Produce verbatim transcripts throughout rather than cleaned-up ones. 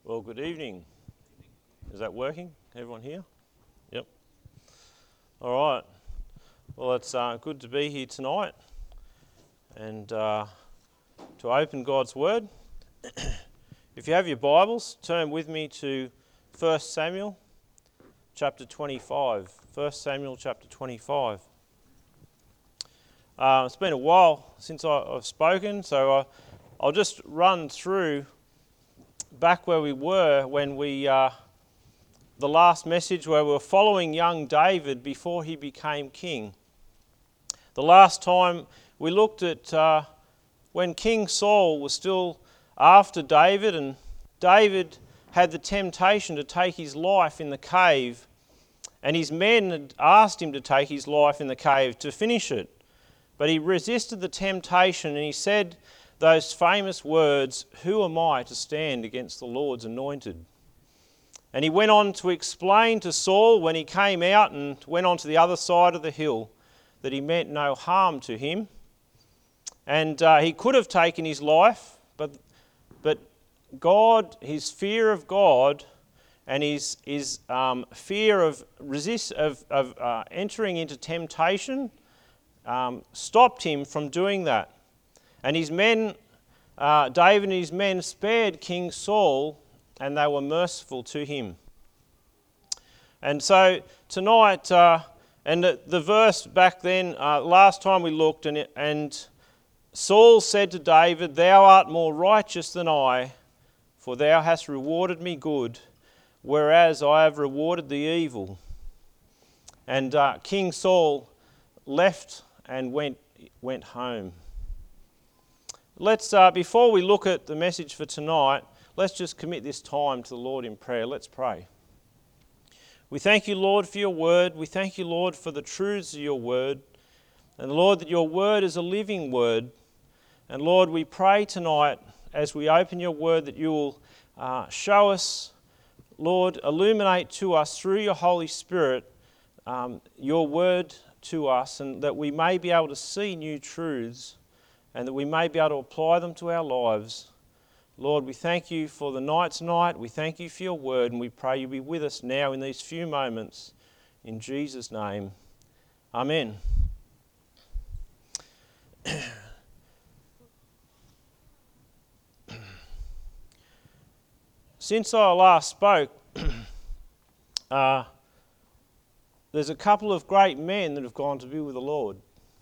Well, good evening. Is that working? Everyone here? Yep. All right. Well, it's uh, good to be here tonight and uh, to open God's Word. If you have your Bibles, turn with me to First Samuel chapter twenty-five. First Samuel chapter twenty-five. Uh, it's been a while since I, I've spoken, so I, I'll just run through back where we were when we, uh, the last message where we were following young David before he became king. The last time we looked at uh, when King Saul was still after David, and David had the temptation to take his life in the cave, and his men had asked him to take his life in the cave to finish it. But he resisted the temptation and he said those famous words, "Who am I to stand against the Lord's anointed?" And he went on to explain to Saul when he came out and went on to the other side of the hill that he meant no harm to him. And uh, he could have taken his life, but but God, his fear of God and his, his um, fear of resist of, of uh, entering into temptation um, stopped him from doing that. And his men, uh, David and his men spared King Saul, and they were merciful to him. And so tonight, uh, and the, the verse back then, uh, last time we looked, and, it, and Saul said to David, "Thou art more righteous than I, for thou hast rewarded me good, whereas I have rewarded thee evil." And uh, King Saul left and went went home. Let's, uh, before we look at the message for tonight, let's just commit this time to the Lord in prayer. Let's pray. We thank you, Lord, for your word. We thank you, Lord, for the truths of your word. And Lord, that your word is a living word. And Lord, we pray tonight as we open your word that you will uh, show us, Lord, illuminate to us through your Holy Spirit um, your word to us, and that we may be able to see new truths and that we may be able to apply them to our lives. Lord, we thank you for the night tonight. We thank you for your word, and we pray you be with us now in these few moments. In Jesus' name, amen. Since I last spoke, uh, there's a couple of great men that have gone to be with the Lord.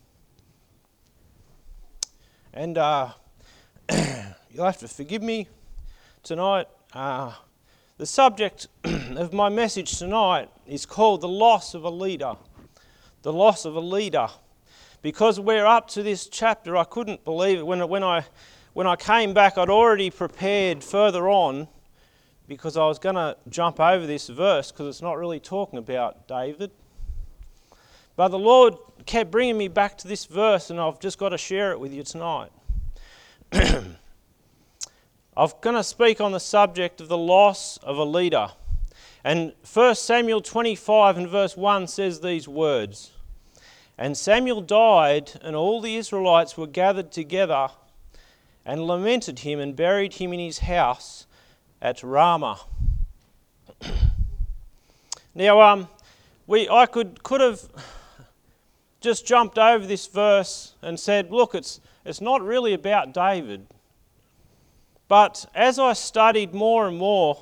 And uh, you'll have to forgive me tonight. Uh, the subject of my message tonight is called The Loss of a Leader. The Loss of a Leader. Because we're up to this chapter, I couldn't believe it. When, when, I, when I came back, I'd already prepared further on because I was going to jump over this verse because it's not really talking about David. But the Lord kept bringing me back to this verse, and I've just got to share it with you tonight. I'm going to speak on the subject of the loss of a leader. And First Samuel twenty-five and verse one says these words, "And Samuel died, and all the Israelites were gathered together and lamented him and buried him in his house at Ramah." Now, um, we I could could have just jumped over this verse and said, look, it's it's not really about David. But as I studied more and more,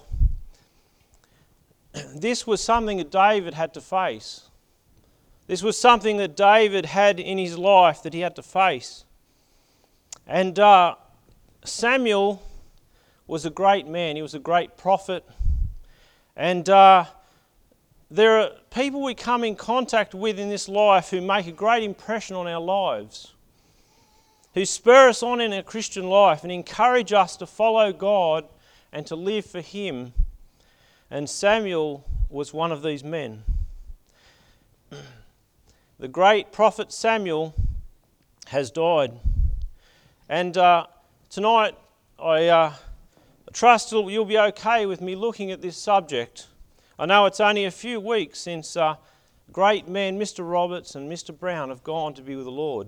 this was something that David had to face. This was something that David had in his life that he had to face. And uh, Samuel was a great man. He was a great prophet. And uh, there are people we come in contact with in this life who make a great impression on our lives, who spur us on in our Christian life and encourage us to follow God and to live for Him. And Samuel was one of these men. The great prophet Samuel has died. And uh, tonight I uh, trust you'll be okay with me looking at this subject. I know it's only a few weeks since uh, great men Mister Roberts and Mister Brown have gone to be with the Lord.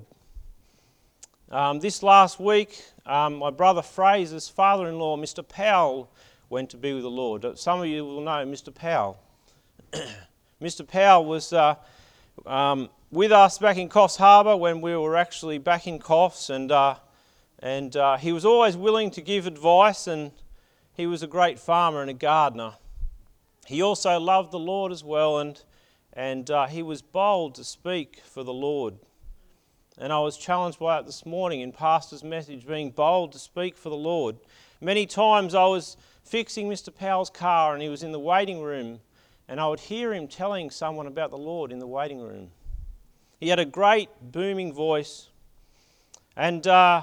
Um, this last week, um, my brother Fraser's father-in-law, Mister Powell, went to be with the Lord. Some of you will know Mister Powell. Mister Powell was uh, um, with us back in Coffs Harbour when we were actually back in Coffs, and uh, and uh, he was always willing to give advice, and he was a great farmer and a gardener. He also loved the Lord as well, and and uh, he was bold to speak for the Lord. And I was challenged by it this morning in Pastor's message, being bold to speak for the Lord. Many times I was fixing Mister Powell's car and he was in the waiting room, and I would hear him telling someone about the Lord in the waiting room. He had a great booming voice. And uh,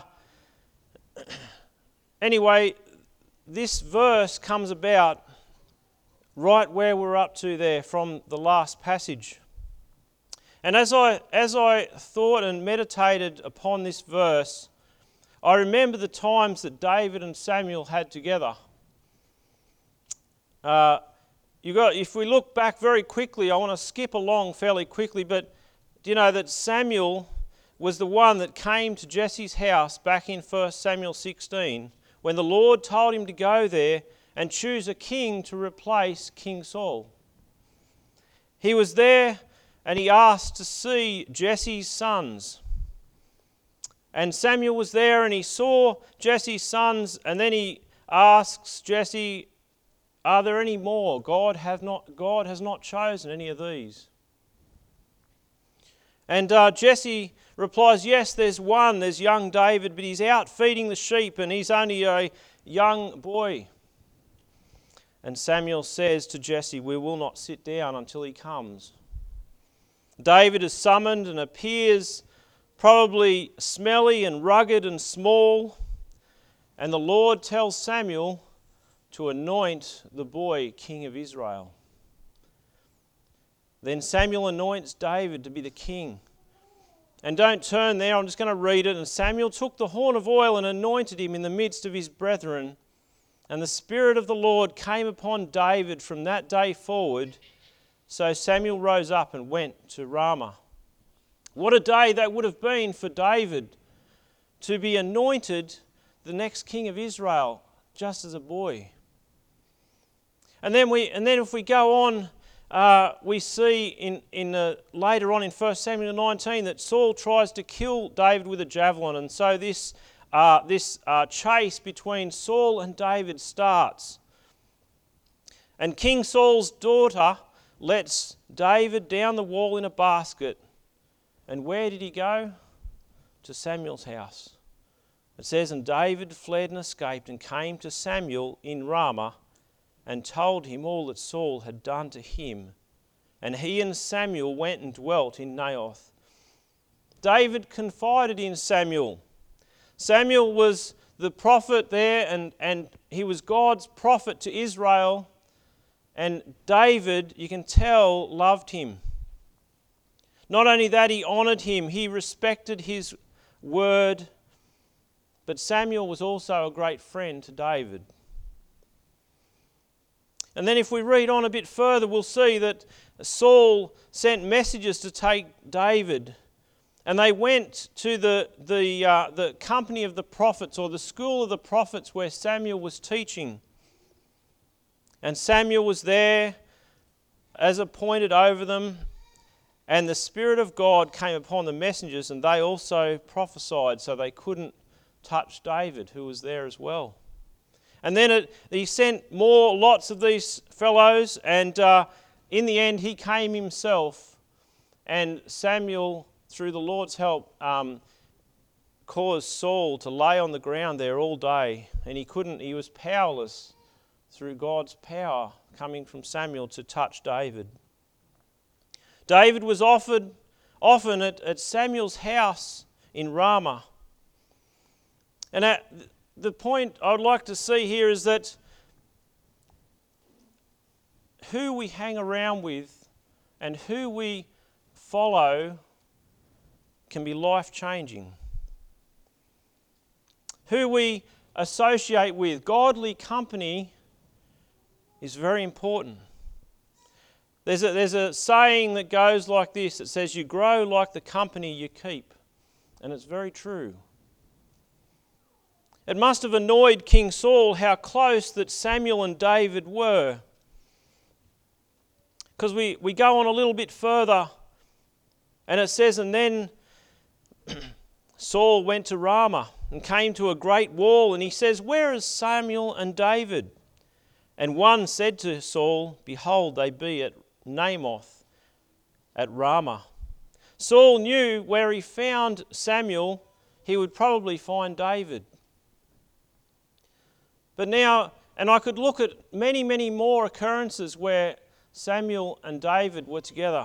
anyway, this verse comes about right where we're up to there from the last passage. And as I as I thought and meditated upon this verse, I remember the times that David and Samuel had together. Uh, you got if we look back very quickly, I want to skip along fairly quickly, but do you know that Samuel was the one that came to Jesse's house back in First Samuel sixteen, when the Lord told him to go there and choose a king to replace King Saul. He was there and he asked to see Jesse's sons. And Samuel was there and he saw Jesse's sons, and then he asks Jesse, are there any more? God, have not, God has not chosen any of these. And uh, Jesse replies, yes, there's one, there's young David, but he's out feeding the sheep and he's only a young boy. And Samuel says to Jesse, we will not sit down until he comes. David is summoned and appears probably smelly and rugged and small. And the Lord tells Samuel to anoint the boy king of Israel. Then Samuel anoints David to be the king. And don't turn there, I'm just going to read it. And Samuel took the horn of oil and anointed him in the midst of his brethren. And the Spirit of the Lord came upon David from that day forward. So Samuel rose up and went to Ramah. What a day that would have been for David to be anointed the next king of Israel just as a boy. And then we, and then if we go on, uh, we see in in uh, later on in First Samuel nineteen that Saul tries to kill David with a javelin, and so this uh, this uh, chase between Saul and David starts. And King Saul's daughter lets David down the wall in a basket. And where did he go? To Samuel's house. It says, and David fled and escaped and came to Samuel in Ramah and told him all that Saul had done to him. And he and Samuel went and dwelt in Naioth. David confided in Samuel. Samuel was the prophet there, and, and he was God's prophet to Israel. And David, you can tell, loved him. Not only that, he honoured him, he respected his word, but Samuel was also a great friend to David. And then if we read on a bit further, we'll see that Saul sent messages to take David, and they went to the, the, uh, the company of the prophets, or the school of the prophets where Samuel was teaching. And Samuel was there as appointed over them, and the Spirit of God came upon the messengers, and they also prophesied, so they couldn't touch David, who was there as well. And then it, he sent more lots of these fellows, and uh, in the end he came himself, and Samuel, through the Lord's help, um, caused Saul to lay on the ground there all day, and he couldn't, he was powerless through God's power coming from Samuel to touch David. David was offered often at, at Samuel's house in Ramah. And at the point I would like to see here is that who we hang around with and who we follow can be life-changing. Who we associate with, godly company, is very important. There's a, there's a saying that goes like this. It says, you grow like the company you keep. And it's very true. It must have annoyed King Saul how close that Samuel and David were. Because we, we go on a little bit further and it says, and then Saul went to Ramah and came to a great wall, and he says, where is Samuel and David? And one said to Saul, behold, they be at Naioth at Ramah. Saul knew where he found Samuel, he would probably find David. But now, and I could look at many, many more occurrences where Samuel and David were together.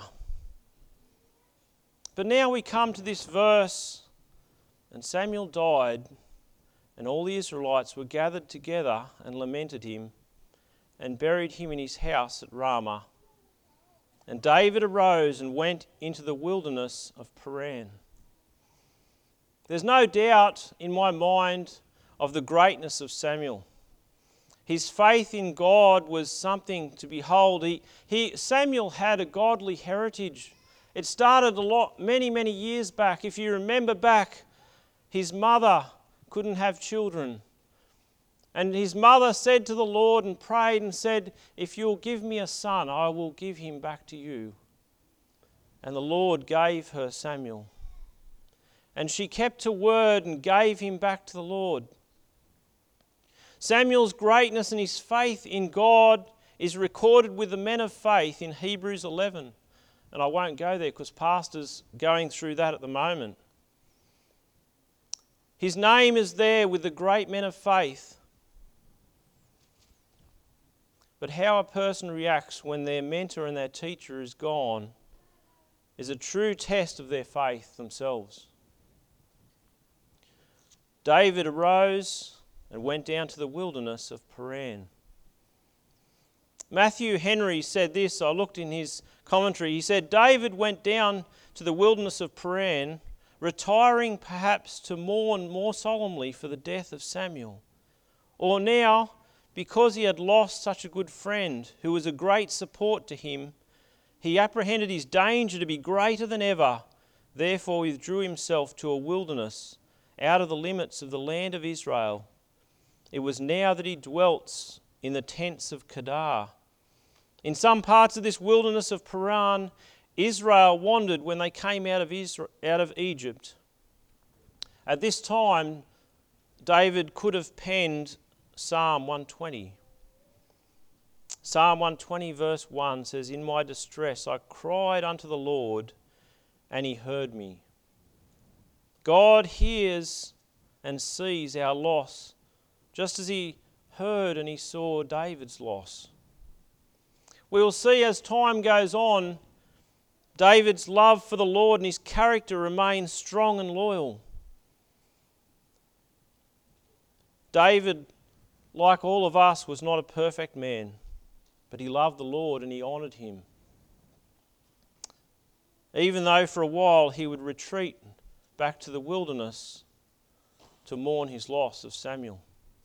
But now we come to this verse, and Samuel died, and all the Israelites were gathered together and lamented him, and buried him in his house at Ramah. And David arose and went into the wilderness of Paran. There's no doubt in my mind of the greatness of Samuel. His faith in God was something to behold. He, he, Samuel had a godly heritage. It started a lot, many, many years back. If you remember back, his mother couldn't have children. And his mother said to the Lord and prayed and said, if you'll give me a son, I will give him back to you. And the Lord gave her Samuel. And she kept her word and gave him back to the Lord. Samuel's greatness and his faith in God is recorded with the men of faith in Hebrews eleven. And I won't go there because Pastor's going through that at the moment. His name is there with the great men of faith. But how a person reacts when their mentor and their teacher is gone is a true test of their faith themselves. David arose and went down to the wilderness of Paran. Matthew Henry said this, I looked in his commentary, he said, David went down to the wilderness of Paran, retiring perhaps to mourn more solemnly for the death of Samuel. Or now, because he had lost such a good friend who was a great support to him, he apprehended his danger to be greater than ever, therefore withdrew himself to a wilderness out of the limits of the land of Israel. It was now that he dwelt in the tents of Kedar. In some parts of this wilderness of Paran, Israel wandered when they came out of Israel, out of Egypt. At this time, David could have penned Psalm one twenty. Psalm one twenty verse one says, in my distress I cried unto the Lord, and he heard me. God hears and sees our loss, just as he heard and he saw David's loss. We will see as time goes on, David's love for the Lord and his character remains strong and loyal. David, like all of us, was not a perfect man, but he loved the Lord and he honoured him. Even though for a while he would retreat back to the wilderness to mourn his loss of Samuel.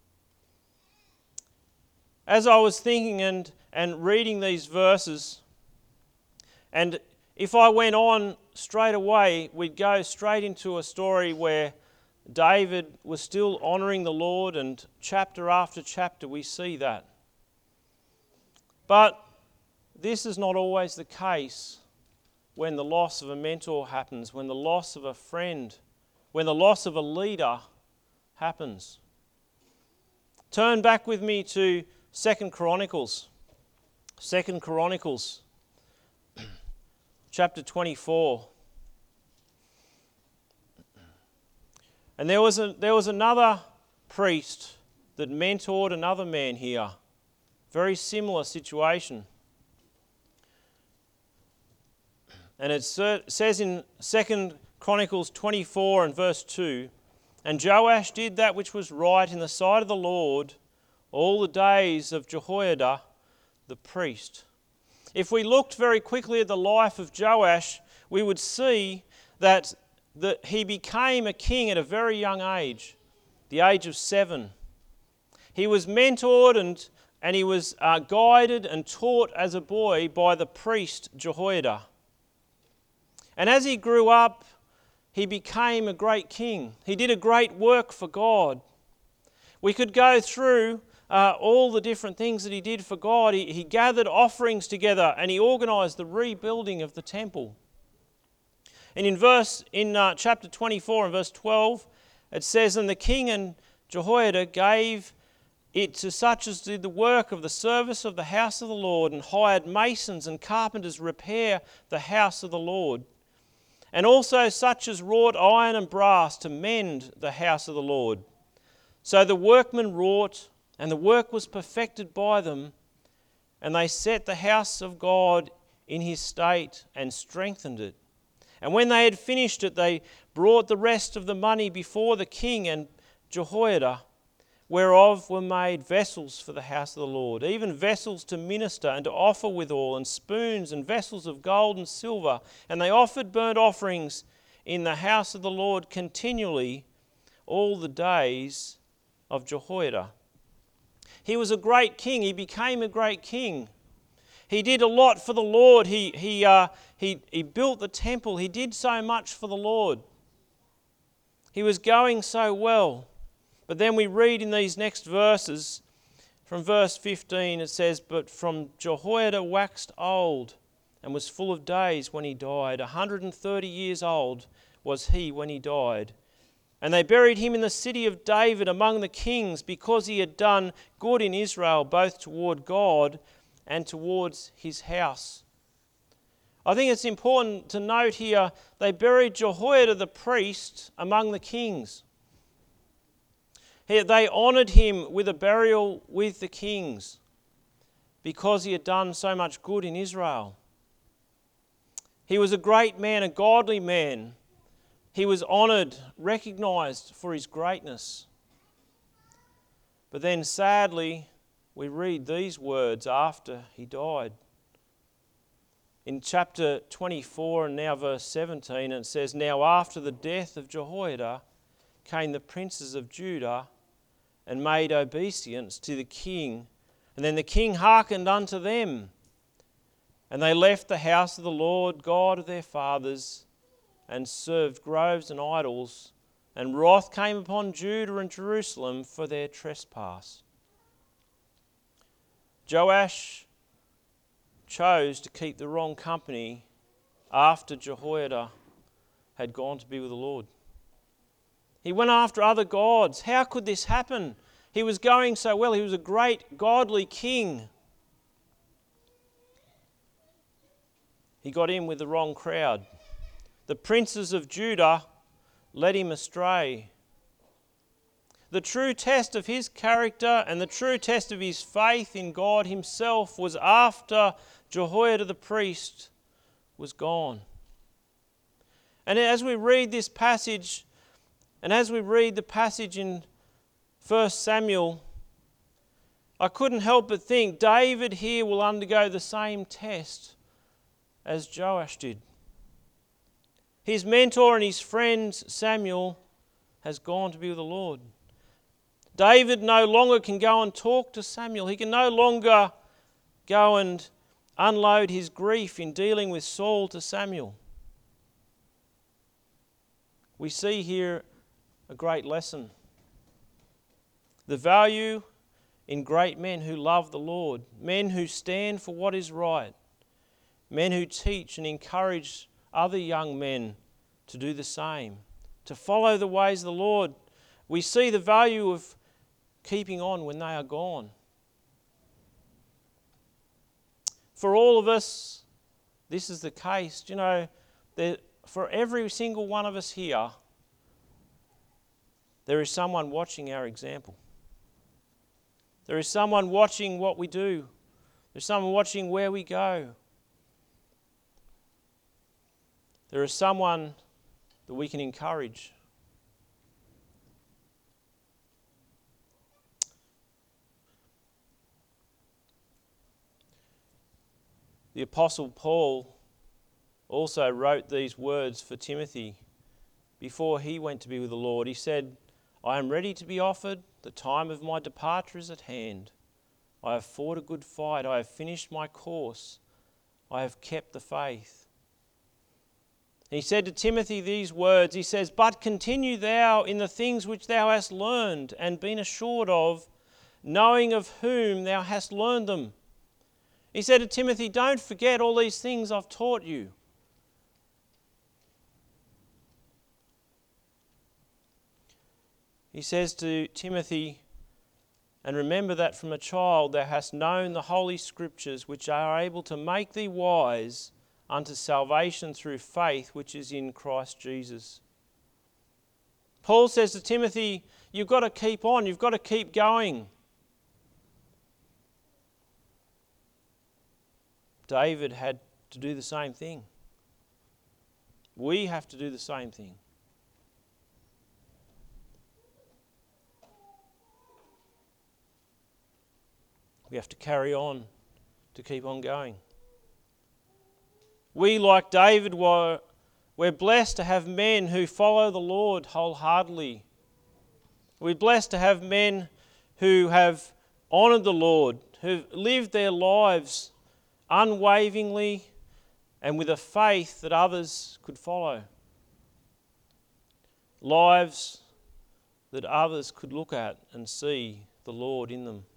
As I was thinking and, and reading these verses, and if I went on straight away, we'd go straight into a story where David was still honouring the Lord, and chapter after chapter we see that. But this is not always the case when the loss of a mentor happens, when the loss of a friend, when the loss of a leader happens. Turn back with me to Second Chronicles. Second Chronicles, chapter twenty-four. And there was a, there was another priest that mentored another man here. Very similar situation. And it says in Second Chronicles twenty-four and verse two, and Joash did that which was right in the sight of the Lord all the days of Jehoiada the priest. If we looked very quickly at the life of Joash, we would see that, that he became a king at a very young age, the age of seven. He was mentored and, and he was uh, guided and taught as a boy by the priest Jehoiada. And as he grew up, he became a great king. He did a great work for God. We could go through uh, all the different things that he did for God. He, he gathered offerings together and he organised the rebuilding of the temple. And in verse in uh, chapter twenty-four and verse twelve, it says, "And the king and Jehoiada gave it to such as did the work of the service of the house of the Lord, and hired masons and carpenters to repair the house of the Lord, and also such as wrought iron and brass to mend the house of the Lord. So the workmen wrought, and the work was perfected by them, and they set the house of God in his state and strengthened it. And when they had finished it, they brought the rest of the money before the king and Jehoiada, whereof were made vessels for the house of the Lord, even vessels to minister and to offer withal, and spoons and vessels of gold and silver. And they offered burnt offerings in the house of the Lord continually all the days of Jehoiada." He was a great king. He became a great king. He did a lot for the Lord. He, he, uh, he, he built the temple. He did so much for the Lord. He was going so well. But then we read in these next verses, from verse fifteen, it says, "But from Jehoiada waxed old, and was full of days when he died. A hundred and thirty years old was he when he died. And they buried him in the city of David among the kings, because he had done good in Israel, both toward God and towards his house." I think it's important to note here, they buried Jehoiada the priest among the kings. They honoured him with a burial with the kings because he had done so much good in Israel. He was a great man, a godly man. He was honoured, recognised for his greatness. But then sadly, we read these words after he died. In chapter twenty-four and now verse seventeen, it says, "Now after the death of Jehoiada came the princes of Judah, and made obeisance to the king. And then the king hearkened unto them. And they left the house of the Lord God of their fathers, and served groves and idols. And wrath came upon Judah and Jerusalem for their trespass." Joash chose to keep the wrong company after Jehoiada had gone to be with the Lord. He went after other gods. How could this happen? He was going so well. He was a great godly king. He got in with the wrong crowd. The princes of Judah led him astray. The true test of his character and the true test of his faith in God himself was after Jehoiada the priest was gone. And as we read this passage, and as we read the passage in First Samuel, I couldn't help but think David here will undergo the same test as Joash did. His mentor and his friend Samuel has gone to be with the Lord. David no longer can go and talk to Samuel. He can no longer go and unload his grief in dealing with Saul to Samuel. We see here a great lesson. The value in great men who love the Lord, men who stand for what is right, men who teach and encourage other young men to do the same, to follow the ways of the Lord. We see the value of keeping on when they are gone. For all of us, this is the case. You know, there, for every single one of us here, there is someone watching our example. There is someone watching what we do. There's someone watching where we go. There is someone that we can encourage. The Apostle Paul also wrote these words for Timothy before he went to be with the Lord. He said, "I am ready to be offered. The time of my departure is at hand. I have fought a good fight. I have finished my course. I have kept the faith." He said to Timothy these words, he says, "But continue thou in the things which thou hast learned and been assured of, knowing of whom thou hast learned them." He said to Timothy, don't forget all these things I've taught you. He says to Timothy, "And remember that from a child thou hast known the holy scriptures, which are able to make thee wise unto salvation through faith which is in Christ Jesus." Paul says to Timothy, you've got to keep on, you've got to keep going. David had to do the same thing. We have to do the same thing. We have to carry on to keep on going. We, like David, were, we're blessed to have men who follow the Lord wholeheartedly. We're blessed to have men who have honoured the Lord, who've lived their lives unwaveringly and with a faith that others could follow. Lives that others could look at and see the Lord in them.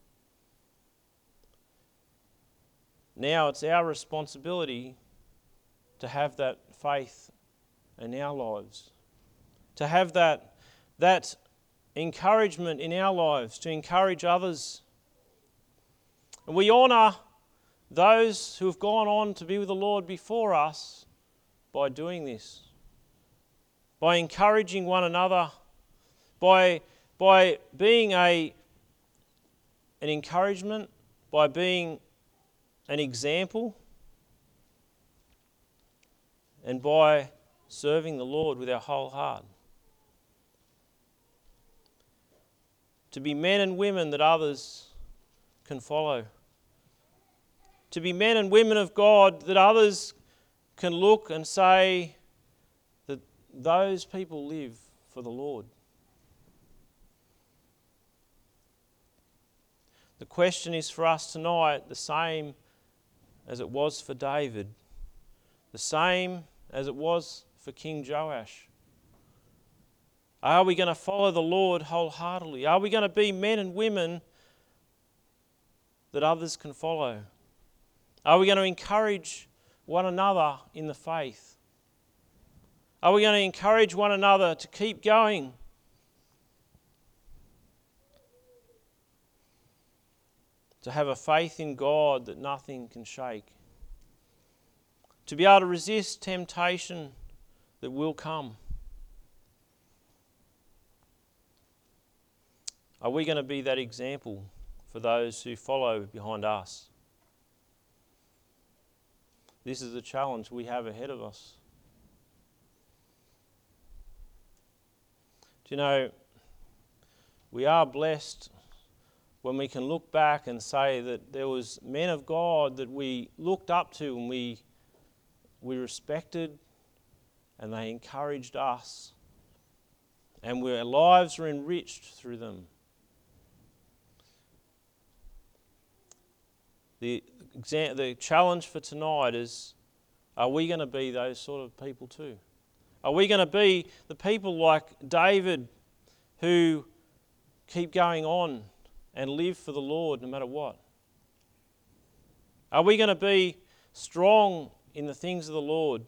Now it's our responsibility to have that faith in our lives, to have that, that encouragement in our lives, to encourage others. And we honour those who have gone on to be with the Lord before us by doing this, by encouraging one another, by, by being a, an encouragement, by being an example, and by serving the Lord with our whole heart. To be men and women that others can follow. To be men and women of God that others can look and say that those people live for the Lord. The question is for us tonight the same as it was for David, the same as it was for King Joash. Are we going to follow the Lord wholeheartedly? Are we going to be men and women that others can follow? Are we going to encourage one another in the faith? Are we going to encourage one another to keep going? To have a faith in God that nothing can shake. To be able to resist temptation that will come. Are we going to be that example for those who follow behind us? This is the challenge we have ahead of us. Do you know, we are blessed when we can look back and say that there was men of God that we looked up to and we, we respected, and they encouraged us, and our lives were enriched through them. The, the challenge for tonight is, are we going to be those sort of people too? Are we going to be the people like David who keep going on and live for the Lord no matter what? Are we going to be strong in the things of the Lord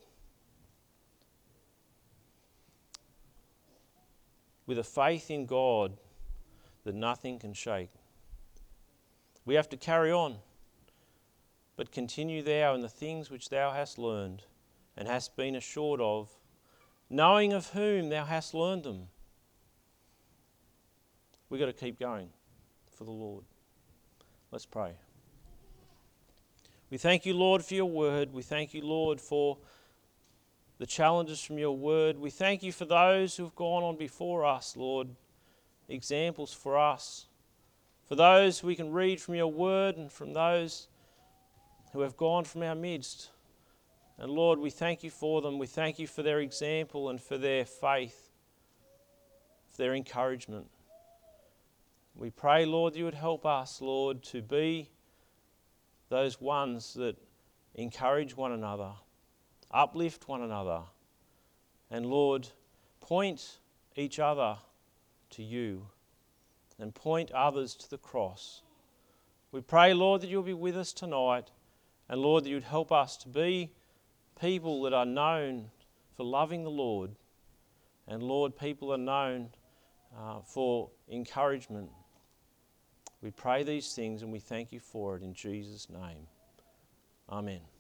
with a faith in God that nothing can shake? We have to carry on. But continue thou in the things which thou hast learned and hast been assured of, knowing of whom thou hast learned them. We've got to keep going for the Lord. Let's pray. We thank you, Lord, for your word. We thank you, Lord, for the challenges from your word. We thank you for those who have gone on before us, Lord, examples for us. For those we can read from your word and from those who have gone from our midst. And Lord, we thank you for them. We thank you for their example and for their faith, for their encouragement. We pray, Lord, you would help us, Lord, to be those ones that encourage one another uplift one another, and Lord, point each other to you and point others to the cross. We pray, Lord, that you'll be with us tonight, and Lord, that you'd help us to be people that are known for loving the Lord, and Lord, people are known uh, for encouragement. We pray these things and we thank you for it in Jesus' name. Amen.